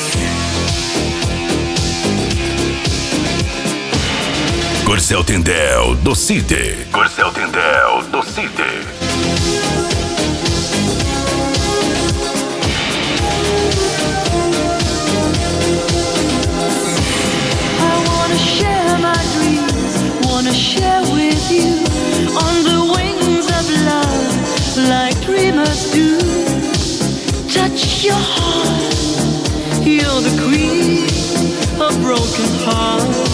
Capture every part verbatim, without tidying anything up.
Corcel Tindel do City. Corcel Tindel do City. Wanna share with you on the wings of love, like dreamers do. Touch your heart, you're the queen of broken hearts.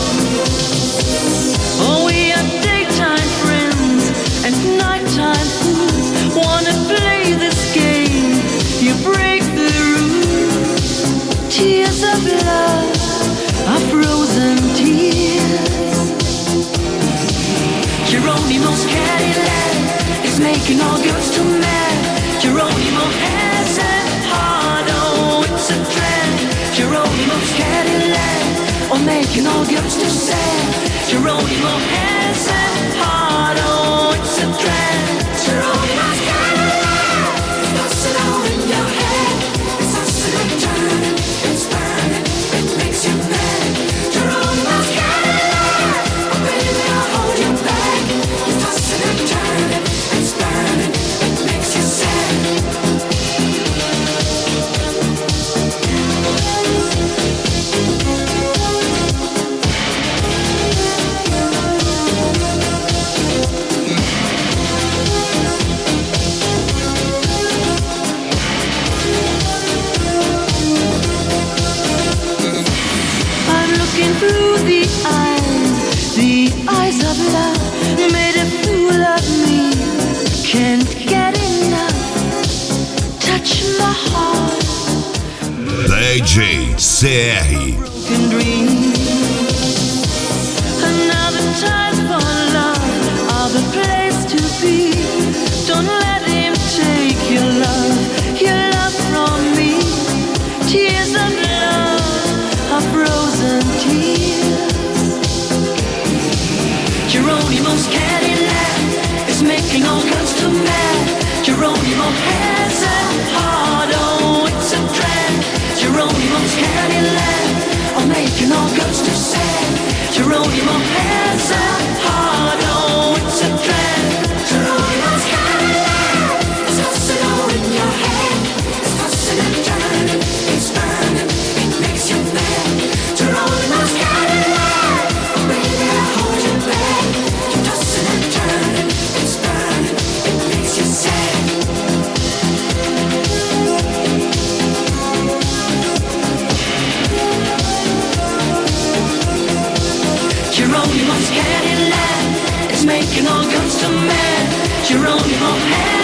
Oh, we are daytime friends and nighttime fools. Wanna play this game, you break the rules. Tears of love are frozen tears. Geronimo's Cadillac is making all girls too mad. Geronimo has a heart, oh, it's a drag. Geronimo's Cadillac, oh, making all girls too sad. Geronimo has a heart, oh, it's a drag. Geronimo's Cadillac, it's busting all in your head. It's tossing and turning, it's burning, it makes you mad. Geronimo's Cadillac, oh, baby, I'll hold you back. Through the eyes, the eyes of love, made a fool of me. Can't get enough. Touch my heart. D J C R. Broken dream. Another time for love, other place to be. Don't let him take your love, your love from me. Tears of love are frozen tears. Geronimo's Cadillac is making all girls too mad. Geronimo has a heart, oh, it's a drag. Geronimo's Cadillac, oh, making all girls too sad. Geronimo has a heart, oh, it's a drag. Geronimo's Cadillac, it's tossing all in your head. It's tossing and turning, it's burning, it makes you mad. Geronimo's Cadillac, oh, baby, I'll hold you back. You're tossing and turning, it's burning, it makes you sad. Geronimo's Cadillac is making all girls too mad. Geronimo has